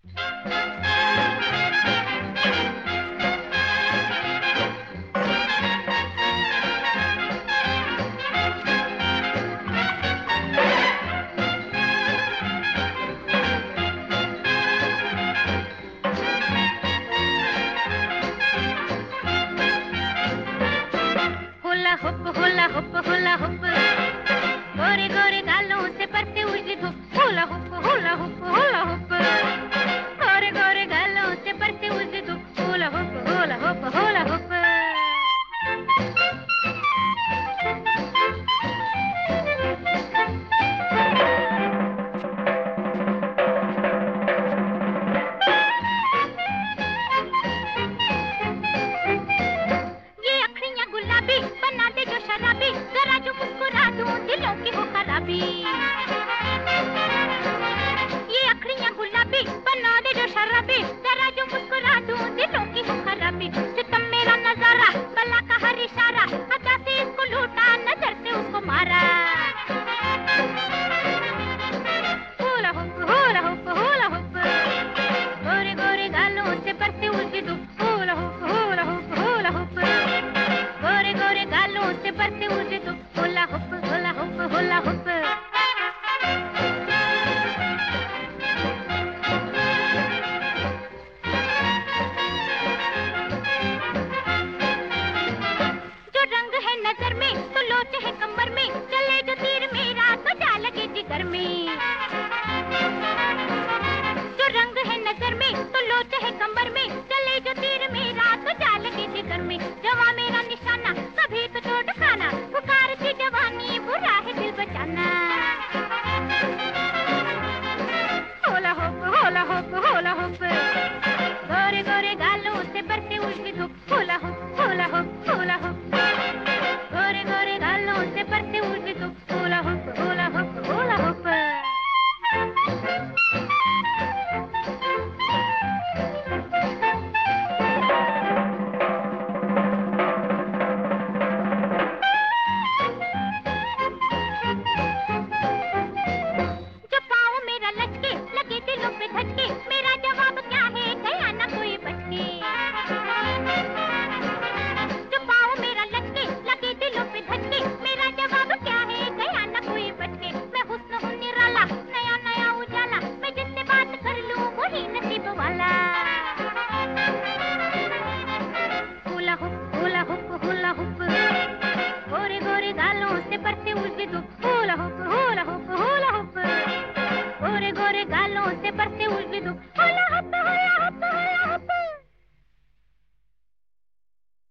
होला हुप होला हुप, गोरे गोरे गालों से परते हुए धूप। होला हुप होला हुप होला हुप, गोरे गोरे गालों से परते हुए धूप। होला हुप होला हुप होला हुप। जरा जो मुस्कुरा दूं दिलों की हो खराबी, ये अखड़ियाँ गुलाबी बना दे जो शराबी। जरा जो मुस्कुरा दूं दिलों की हो खराबी। सितम मेरा नजारा बला का हर इशारा, अदा से इसको लूटा नजर से उसको मारा। होला हुप होला हुप होला हुप, गोरे गोरे गालों से बरसे उसकी धूप। होला हुप होला हुप होला हुप, गोरे गोरे गालों से बरसे उसकी धूप। होला हुप होला हुप होला हुप। जो रंग है नजर में तो लोच है कमर में, चले जो तीर मेरा तो जा लगे जिगर में। जो रंग है नजर में तो लोच है कमर में, चले जो तीर मेरा तो जा लगे जिगर में। जवां मेरा निशाना कभी तो चोट खाना, पुकारती जवानी बुरा है दिल बचाना। होला हुप होला हुप होला हुप, गोरे गोरे गालों से बरसे उसकी धूप। होला हुप होला हुप होला हुप, गोरे गोरे गालों से बरसे उसकी धूप। होला हुप होला हुप होला हुप। मेरा जवाब क्या है गया ना कोई बचके, जो पाँव मेरा लटके लगे दिलों पे धचके। मेरा जवाब क्या है गया ना कोई बचके। मैं हुस्न हूँ निराला नया नया उजाला, मैं जिससे बात कर लूँ वही नसीब वाला। होला हुप होला हुप होला हुप, गोरे गोरे गालों से बरसे उसकी धूप। होला हुप होला हुप होला हुप, गोरे गोरे गालों से बरसे